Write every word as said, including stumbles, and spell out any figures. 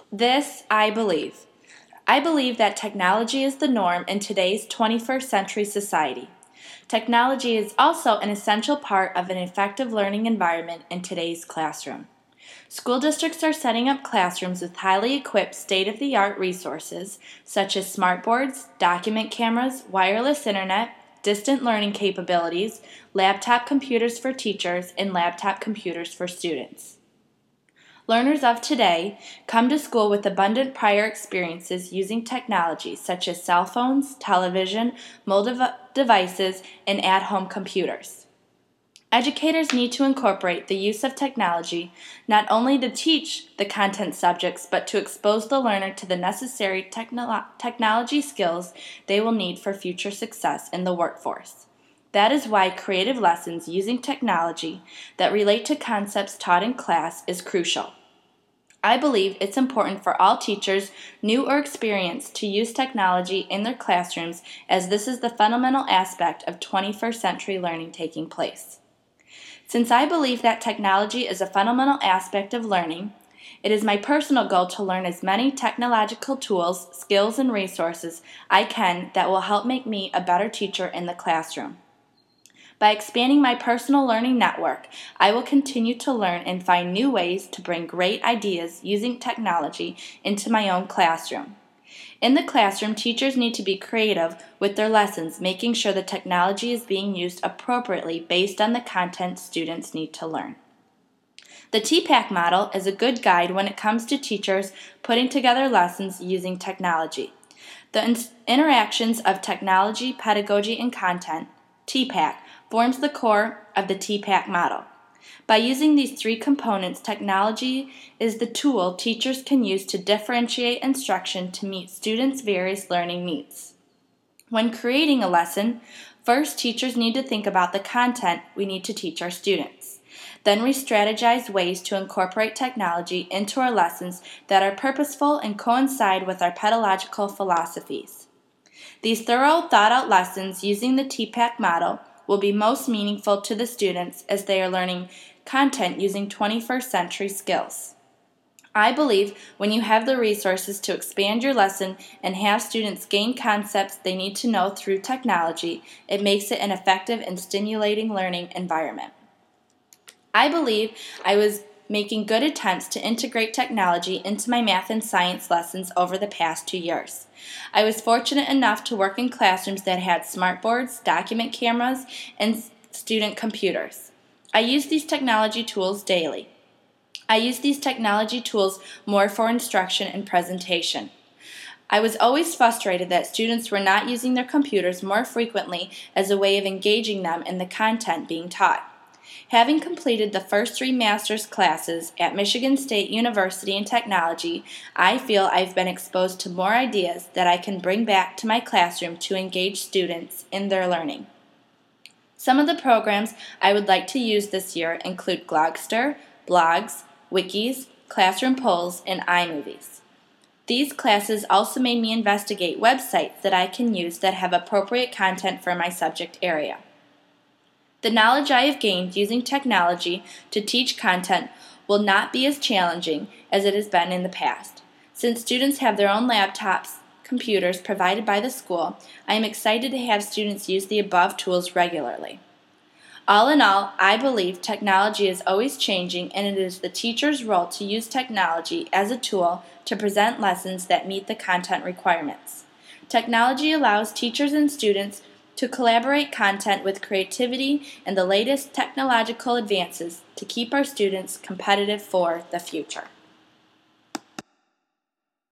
This I believe. I believe that technology is the norm in today's twenty-first century society. Technology is also an essential part of an effective learning environment in today's classroom. School districts are setting up classrooms with highly equipped state-of-the-art resources such as smartboards, document cameras, wireless internet, distant learning capabilities, laptop computers for teachers, and laptop computers for students. Learners of today come to school with abundant prior experiences using technology such as cell phones, television, mobile devices, and at-home computers. Educators need to incorporate the use of technology not only to teach the content subjects, but to expose the learner to the necessary technolo- technology skills they will need for future success in the workforce. That is why creative lessons using technology that relate to concepts taught in class is crucial. I believe it's important for all teachers, new or experienced, to use technology in their classrooms, as this is the fundamental aspect of twenty-first century learning taking place. Since I believe that technology is a fundamental aspect of learning, it is my personal goal to learn as many technological tools, skills, and resources I can that will help make me a better teacher in the classroom. By expanding my personal learning network, I will continue to learn and find new ways to bring great ideas using technology into my own classroom. In the classroom, teachers need to be creative with their lessons, making sure the technology is being used appropriately based on the content students need to learn. The T PACK model is a good guide when it comes to teachers putting together lessons using technology. The in- interactions of technology, pedagogy, and content, T PACK, forms the core of the T PACK model. By using these three components, technology is the tool teachers can use to differentiate instruction to meet students' various learning needs. When creating a lesson, first teachers need to think about the content we need to teach our students. Then we strategize ways to incorporate technology into our lessons that are purposeful and coincide with our pedagogical philosophies. These thorough, thought-out lessons using the T PACK model will be most meaningful to the students as they are learning content using twenty-first century skills. I believe when you have the resources to expand your lesson and have students gain concepts they need to know through technology, it makes it an effective and stimulating learning environment. I believe I was making good attempts to integrate technology into my math and science lessons over the past two years. I was fortunate enough to work in classrooms that had smartboards, document cameras, and student computers. I use these technology tools daily. I use these technology tools more for instruction and presentation. I was always frustrated that students were not using their computers more frequently as a way of engaging them in the content being taught. Having completed the first three master's classes at Michigan State University in technology, I feel I've been exposed to more ideas that I can bring back to my classroom to engage students in their learning. Some of the programs I would like to use this year include Glogster, blogs, wikis, classroom polls, and iMovies. These classes also made me investigate websites that I can use that have appropriate content for my subject area. The knowledge I have gained using technology to teach content will not be as challenging as it has been in the past. Since students have their own laptops, computers provided by the school, I am excited to have students use the above tools regularly. All in all, I believe technology is always changing, and it is the teacher's role to use technology as a tool to present lessons that meet the content requirements. Technology allows teachers and students to collaborate content with creativity and the latest technological advances to keep our students competitive for the future.